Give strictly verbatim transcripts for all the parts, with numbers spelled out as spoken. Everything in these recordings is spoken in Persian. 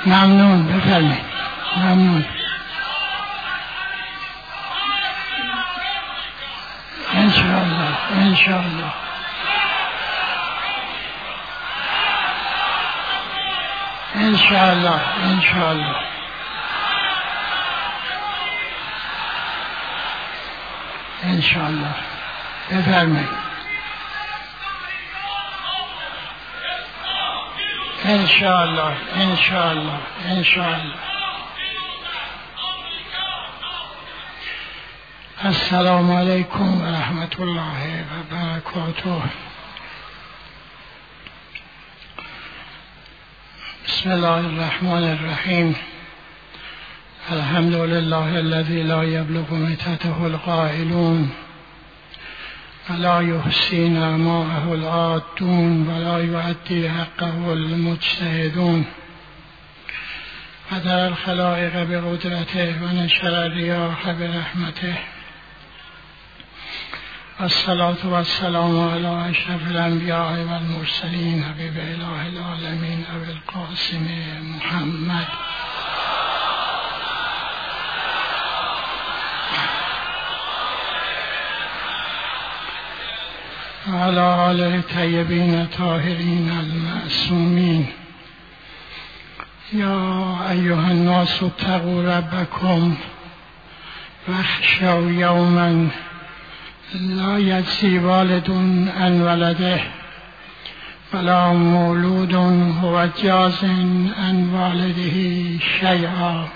ممنون، بفرمایید. ممنون. انشاءالله انشاءالله انشاءالله انشاءالله انشاءالله بفرمایید. انشاءالله انشاءالله انشاءالله. السلام علیکم و رحمت الله و برکاته. بسم الله الرحمن الرحیم. الحمد لله الذي لا يبلغ متته القائلون ولا يحصي نعماءه العادون ولا يؤدي حقه المجتهدون قدر الخلائق بقدرته و نشر الریاح برحمته. الصلاة والسلام على اشرف الانبیاء والمرسلین حبیب اله العالمین ابی القاسم محمد وعلى آله الطیبین الطاهرین المعصومین. یا ایها الناس اتقوا ربکم واخشوا یوما لا یجزی والد عن ولده ولا مولود هو جاز عن والده شیئا.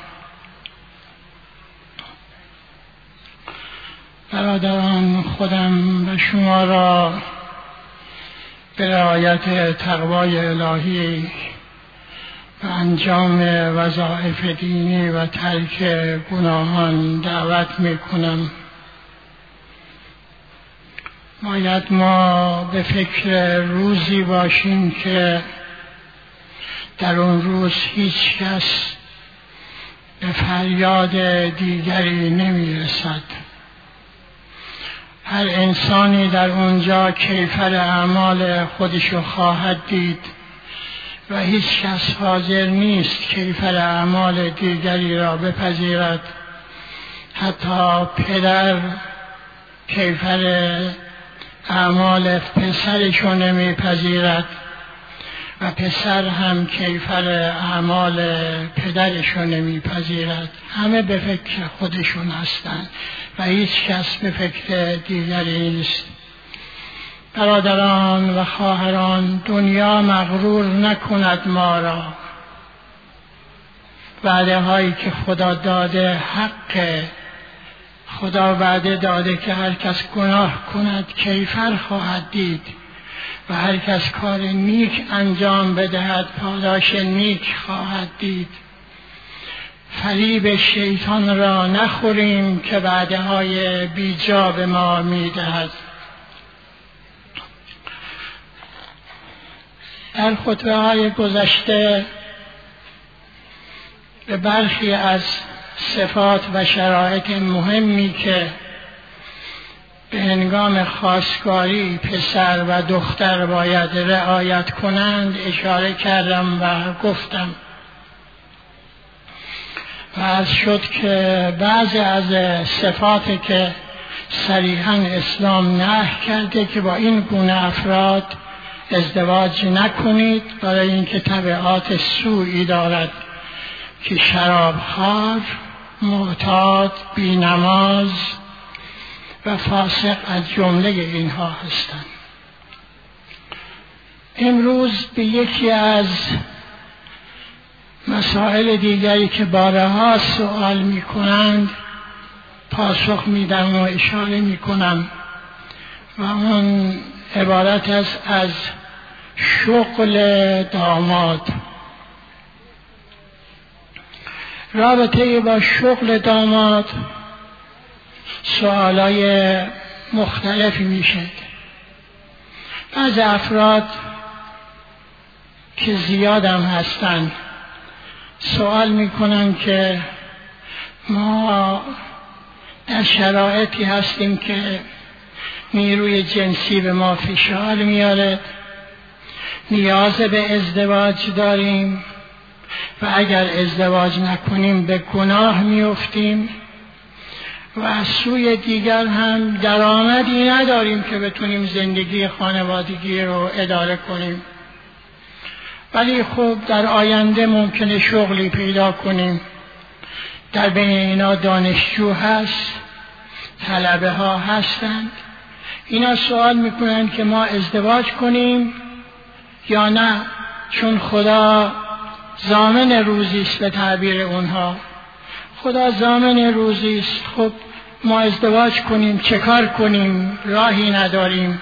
برادران، خودم و شما را به رعایت تقوای الهی و انجام وظایف دینی و ترک گناهان دعوت می کنم. باید ما به فکر روزی باشیم که در اون روز هیچ کس به فریاد دیگری نمی رسد. هر انسانی در اونجا کیفر اعمال خودشو خواهد دید و هیچ کس حاضر نیست کیفر اعمال دیگری را بپذیرد. حتی پدر کیفر اعمال پسرشو نمیپذیرد و پسر هم کیفر اعمال پدرشو نمیپذیرد. همه به فکر خودشون هستند و هیچ کس به فکر دیگری نیست. برادران و خواهران، دنیا مغرور نکند ما را. وعده هایی که خدا داده حق. خدا وعده داده که هر کس گناه کند کیفر خواهد دید و هر کس کار نیک انجام بدهد پاداش نیک خواهد دید. فریب شیطان را نخوریم که وعده های بیجا به ما میدهد. در خطبه های گذشته به برخی از صفات و شرایط مهمی که به هنگام خواستگاری پسر و دختر باید رعایت کنند اشاره کردم و گفتم و عرض شد که بعضی از صفاتی که صریحاً اسلام نهی کرده که با این گونه افراد ازدواج نکنید، برای اینکه تبعات سوئی دارد که شرابخوار، معتاد، بینماز و فاسق از جمله اینها هستند. امروز به یکی از مسائل دیگری که بارها سوال می کنند پاسخ میدم و اشاره می کنم و اون عبارت است از شغل داماد. رابطه با شغل داماد سوالای مختلفی میشه. بعض افراد که زیادم هستن سوال میکنن که ما در شرایطی هستیم که نیروی جنسی به ما فشار میاره، نیاز به ازدواج داریم و اگر ازدواج نکنیم به گناه میافتیم و از سوی دیگر هم درآمدی نداریم که بتونیم زندگی خانوادگی رو اداره کنیم. ولی خب در آینده ممکنه شغلی پیدا کنیم. در بین اینا دانشجو هست، طلبه ها هستند. اینا سوال میکنن که ما ازدواج کنیم یا نه، چون خدا ضامن روزی است. به تعبیر اونها خدا ضامن روزی است. خب ما ازدواج کنیم، چه کار کنیم؟ راهی نداریم.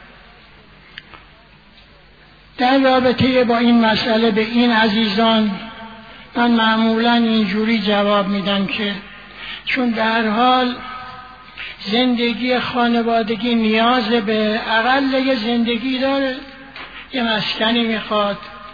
در رابطه با این مسئله به این عزیزان من معمولا اینجوری جواب میدم که چون در حال زندگی خانوادگی نیاز به اقل یه زندگی داره، یه مسکنی میخواد،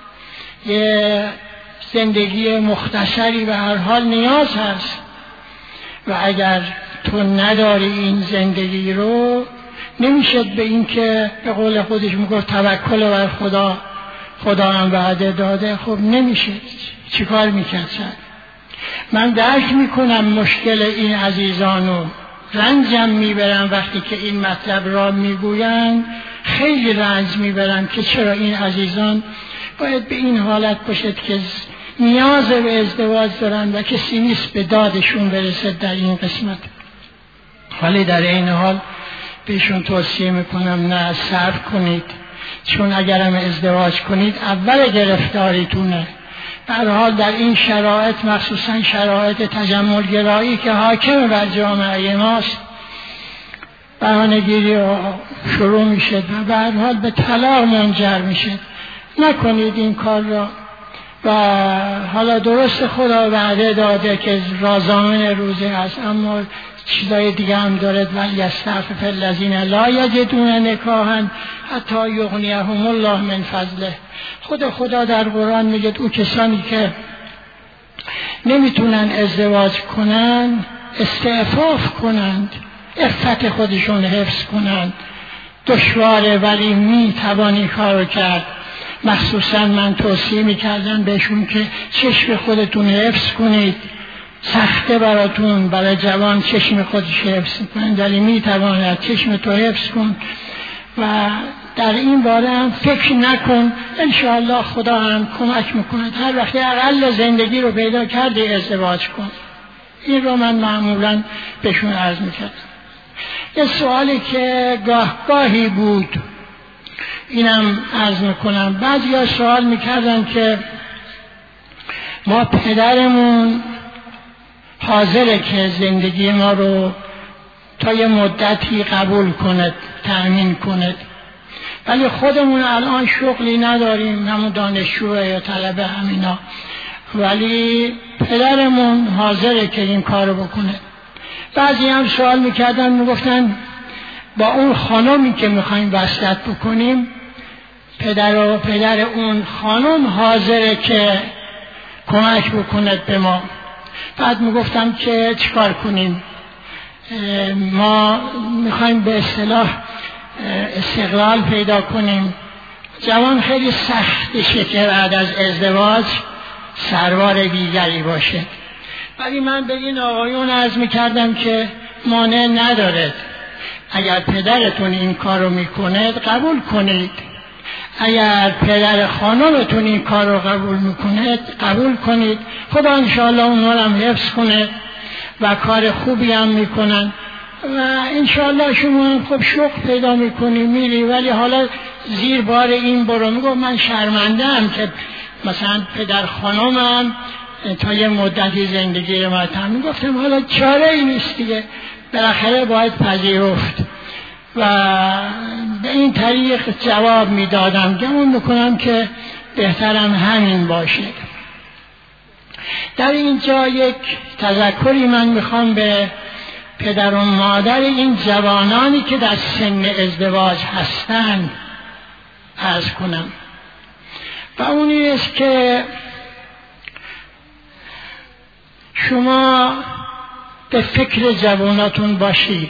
یه زندگی مختصری به هر حال نیاز هست و اگر تو نداری این زندگی رو نمیشه به این که به قول خودش میگفت توکل بر خدا، خدا هم وعده داده. خب نمیشه، چیکار میکرد؟ من درک میکنم مشکل این عزیزانو، رنجم میبرم وقتی که این مطلب را میگوین، خیلی رنج میبرم که چرا این عزیزان باید به این حالت باشد که نیاز به ازدواج دارن و کسی نیست به دادشون برسد در این قسمت. ولی در این حال بهشون توصیه میکنم نه، صبر کنید، چون اگرم ازدواج کنید اول گرفتاریتونه. در حال در این شرایط، مخصوصا شرایط تجملگرایی که حاکم بر جامعه ماست، بهانه‌گیری شروع میشه و به هر حال به طلاق منجر میشه. نکنید این کار را. و حالا درست خدا وعده داده که رازامن روزی هست، اما چیزای دیگه هم دارد. ولی یستعفف الذین لا یجدون نکاحا حتی یغنیهم الله من فضله. خود خدا در قرآن میگه او کسانی که نمیتونن ازدواج کنن استعفاف کنند، عفت خودشون حفظ کنند. دشواره ولی میتوانی کارو کرد. مخصوصا من توصیه میکردم بهشون که چشم خودتون حفظ کنید. سخته براتون، برای جوان چشم خودش حفظ کنید، ولی میتواند چشم تو حفظ کن و در این باره هم فکر نکن. انشاءالله خدا هم کمک میکند. هر وقتی اقل زندگی رو پیدا کردی ازدواج کن. این رو من معمولا بهشون عرض میکردم. یه سوالی که گاه گاهی بود اینم عرض میکنم. بعضی ها سوال میکردن که ما پدرمون حاضره که زندگی ما رو تا یه مدتی قبول کند، تأمین کند، ولی خودمون الان شغلی نداریم، همون دانشجو یا طلبه همینا، ولی پدرمون حاضره که این کارو بکنه. بعضی هم سوال میکردن، میگفتن با اون خانمی که میخوایم وصلت بکنیم، پدر و پدر اون خانم حاضره که کمک بکند به ما. بعد میگفتم که چیکار کنیم؟ ما میخوایم به اصطلاح استقلال پیدا کنیم. جوان خیلی سختشه که بعد از ازدواج سروار دیگری باشه. ولی من به این آقایون عرض میکردم که مانع ندارد. اگر پدرتون این کارو میکنه قبول کنید، اگر پدر خانمتون این کار رو قبول میکنه قبول کنید. خدا انشاءالله اونها رو هم حفظ کنه و کار خوبی هم میکنن و انشاءالله شما هم خب شغل پیدا میکنی میری. ولی حالا زیر بار این برو. میگو من شرمنده هم که مثلا پدر خانمم تا یه مدتی زندگی رو ما تامین. گفتم حالا چاره ای نیست دیگه، بالاخره باید پذیرفت و به این طریق جواب میدادم. گمون میکنم که بهترم همین باشه. در اینجا یک تذکری من میخوام به پدر و مادر این جوانانی که در سن ازدواج هستند عرض کنم و اون است که شما به فکر جواناتون باشید.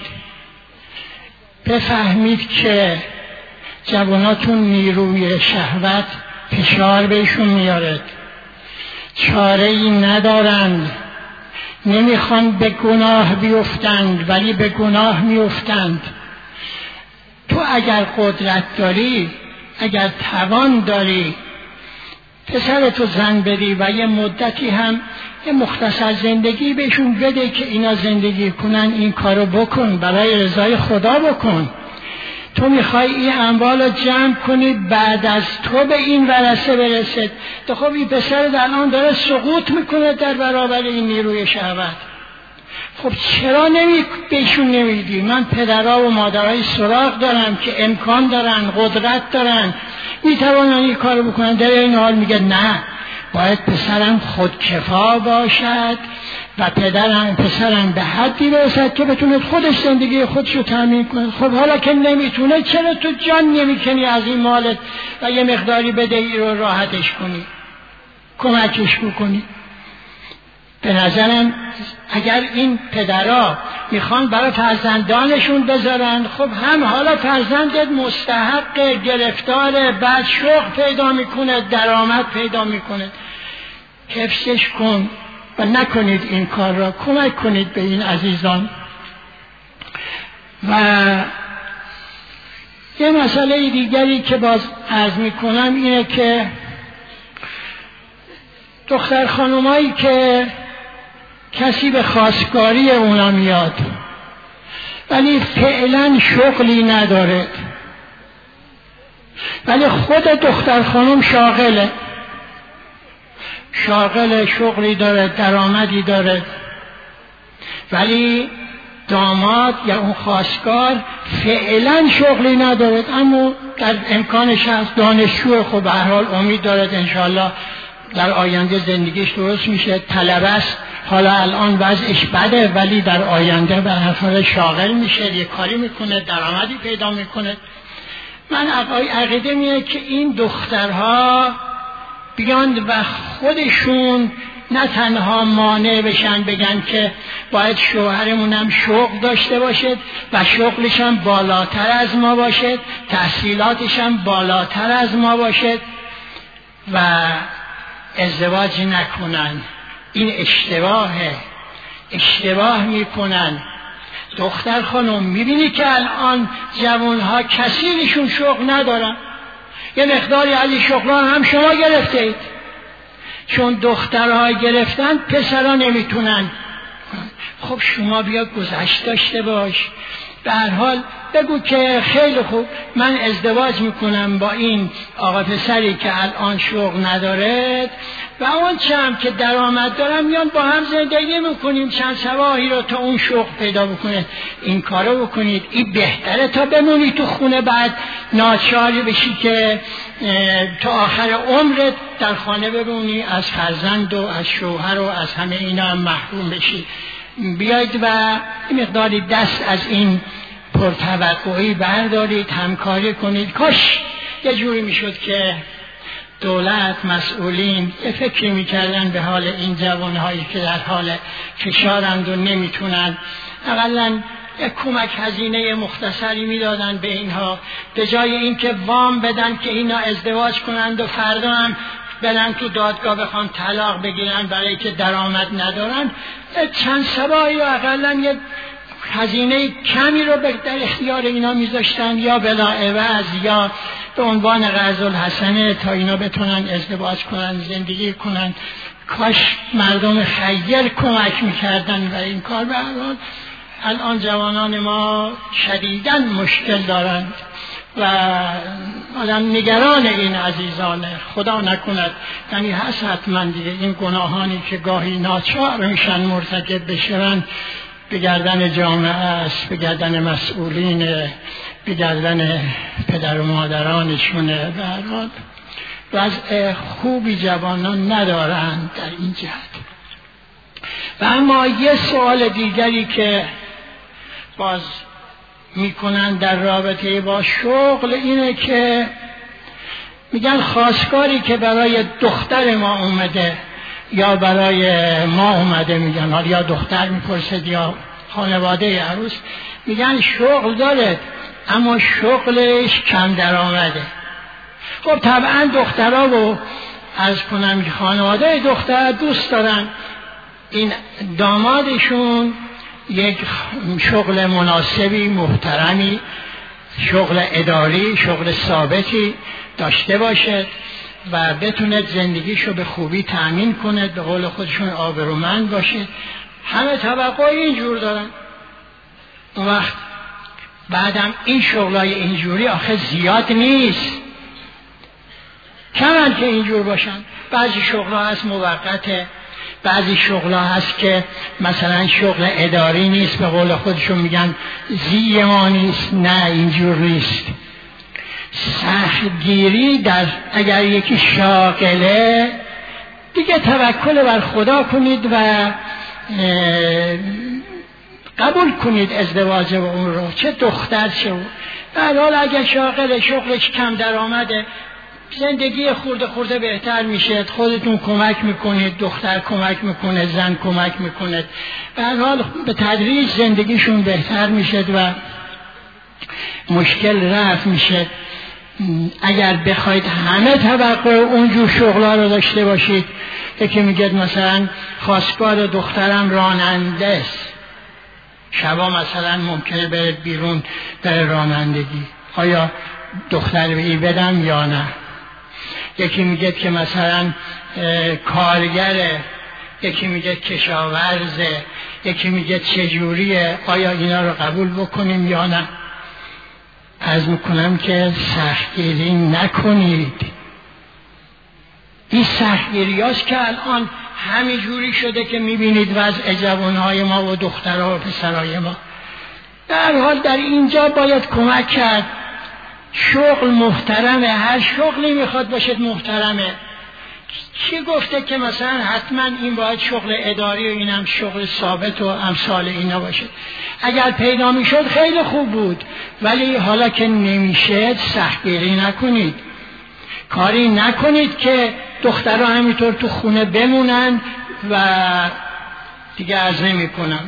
بفهمید که جواناتون نیروی شهوت فشار بهشون میارد. چاره ای ندارند، نمیخوان به گناه بیفتند ولی به گناه میفتند. تو اگر قدرت داری، اگر توان داری، پسر تو زن بدی و یه مدتی هم یه مختصر زندگی بهشون بده که اینا زندگی کنن، این کارو بکن، برای رضای خدا بکن. تو میخوای این اموال رو جمع کنی بعد از تو به این ورثه برسد. تو خب این پسر در آن داره سقوط میکنه در برابر این نیروی شهوت. خب چرا نمی بهشون نمیدی؟ من پدرها و مادرهای سراغ دارم که امکان دارن، قدرت دارن، میتوانن این کار بکنن. در این حال میگه نه، باید پسرم خودکفا باشد و پدرم پسرم به حدی برسد که بتونه خودش زندگی خودشو تامین کنه. خب حالا که نمیتونه، چرا تو جان نمیکنی از این مالت و یه مقداری بدهی رو راحتش کنی، کمکش بکنی؟ به نظرم اگر این پدرها میخوان برای فرزندانشون بذارن، خب هم حالا فرزندت مستحق گرفتار، بعد شغل پیدا میکنه، درآمد پیدا میکنه، حفظش کن و نکنید این کار را، کمک کنید به این عزیزان. و یه مسئله دیگری که باز عرض میکنم اینه که دختر خانمایی که کسی به خواستگاری اونا میاد ولی فعلا شغلی نداره، ولی خود دختر خانم شاغله، شاغل شغلی داره، درآمدی داره، ولی داماد یا اون خواستگار فعلا شغلی نداره، اما در امکانش هست، دانشجو، خب به هر حال امید دارد انشاءالله در آینده زندگیش درست میشه، طلبه است، حالا الان وضعش بده ولی در آینده به هر حال شاغل میشه، یه کاری میکنه، درآمدی پیدا میکنه. من عقیده میه که این دخترها بیان و خودشون نه تنها مانع بشن بگن که باید شوهرمونم شغل داشته باشد و شغلش هم بالاتر از ما باشد، تحصیلاتش هم بالاتر از ما باشد و ازدواج نکنن. این اشتباهه، اشتباه میکنن. دختر خانم میبینی که الان جوانها کثیرشون شغل ندارن، یه مقداری از این شغلان هم شما گرفته اید، چون دخترها گرفتن پسرها نمیتونن. خب شما بیا گذشت داشته باش، به هر حال بگو که خیلی خوب من ازدواج میکنم با این آقا پسری که الان شغل نداره و اون چم که درآمد دارم، میان با هم زندگی میکنیم چند سباهی رو تا اون شغل پیدا بکنه. این کارو بکنید، این بهتره تا بمونی تو خونه بعد ناچاری بشی که تا آخر عمرت در خانه بمونی، از فرزند و از شوهر و از همه اینا هم محروم بشی. بیاید و مقداری دست از این پرتوقعی بردارید، همکاری کنید. کاش یه جوری میشد که دولت، مسئولین یه فکری میکردن به حال این جوانهایی که در حال فشارند و نمیتونن، اقلا یک کمک هزینه مختصری میدادن به اینها، به جای اینکه وام بدن که اینا ازدواج کنند و فردا هم برن تو دادگاه بخوان طلاق بگیرن برای که درآمد ندارن، چند سبایی و اقلا یک هزینه کمی رو در اختیار اینا میذاشتن، یا بلا عوض یا به عنوان قرض الحسنه تا اینا بتونن ازدواج کنن، زندگی کنن. کاش مردم خیر کمک میکردن و این کار. به هر حال الان جوانان ما شدیداً مشکل دارند و آدم نگران این عزیزانه. خدا نکند، یعنی هست حتما دیگه این گناهانی که گاهی ناچار میشن مرتکب بشن به گردن جامعه است، به گردن مسئولین، به گردن پدر و مادرانشونه. به هر حال وضع خوبی جوانان ندارند در این جهت. و اما یه سوال دیگری که باز میکنن در رابطه با شغل اینه که میگن خواستگاری که برای دختر ما اومده یا برای ما اومده، میگن حالا یا دختر میپرسد یا خانواده عروس، میگن شغل داره اما شغلش کم درآمده. خب طبعا دخترها و عرض کنم که خانواده دختر دوست دارن این دامادشون یک شغل مناسبی محترمی، شغل اداری، شغل ثابتی داشته باشد و بتونه زندگیشو به خوبی تأمین کنه، به قول خودشون آبرومند باشه. همه طبقه اینجور دارن. اون وقت بعدم این شغلای اینجوری آخه زیاد نیست، کمن که اینجور باشن. بعضی شغلها هست موقته، بعضی شغلها هست که مثلا شغل اداری نیست، به قول خودشون میگن زی ما نیست. نه اینجور نیست. سختگیری در اگر یکی شاغله دیگه توکل بر خدا کنید و قبول کنید ازدواج با اون رو، چه دختر چه اون. در حال اگر شاغل شغلش کم درآمده زندگی خورده خورده بهتر میشه، خودتون کمک میکنید، دختر کمک میکنه، زن کمک میکنه، به هر حال به تدریج زندگیشون بهتر میشه و مشکل رفع میشه. اگر بخواید همه طبقه اونجور شغلا رو داشته باشید، یکی میگه مثلا خواستگار دخترم راننده است، شبا مثلا ممکنه بره بیرون بره رانندگی، آیا دختر بی بدم یا نه؟ یکی میگه که مثلا کارگره، یکی میگه کشاورزه، یکی میگه چجوریه، آیا اینا رو قبول بکنیم یا نه؟ عرض میکنم که سختگیری نکنید. این سختگیری هاست که الان همین جوری شده که میبینید وضع جوانهای ما و دخترها و پسرهای ما. در حال در اینجا باید کمک کرد. شغل محترمه، هر شغلی میخواد باشد محترمه. چی گفته که مثلا حتما این باید شغل اداری و اینم شغل ثابت و امثال اینا باشه؟ اگر پیدا میشد خیلی خوب بود، ولی حالا که نمیشه سختگیری نکنید، کاری نکنید که دخترها همینطور تو خونه بمونن و دیگه عرض نمی کنم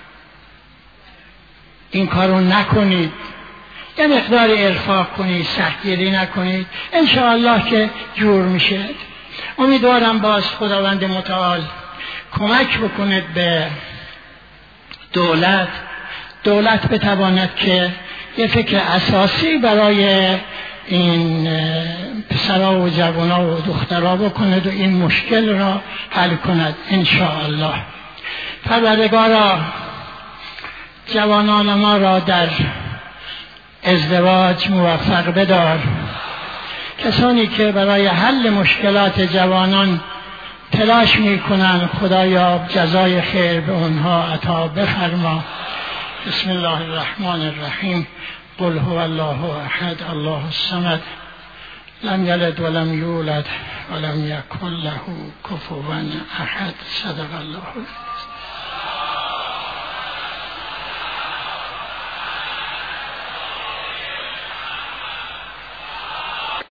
این کارو نکنید. یه مقدار ارفاق کنید، سختگیری نکنید، انشاءالله که جور میشه. امیدوارم باز خداوند متعال کمک بکند به دولت، دولت بتواند که یه فکر اساسی برای این پسرها و جوانها و دخترها بکند و این مشکل را حل کند انشاءالله. پروردگارا جوانان ما را در ازدواج موفق بدار. کسانی که برای حل مشکلات جوانان تلاش می کنند خدایا جزای خیر به اونها عطا بفرما. بسم الله الرحمن الرحیم. قل هو الله احد الله الصمد لم یلد ولم یولد ولم یکن له کفوا احد. صدق الله.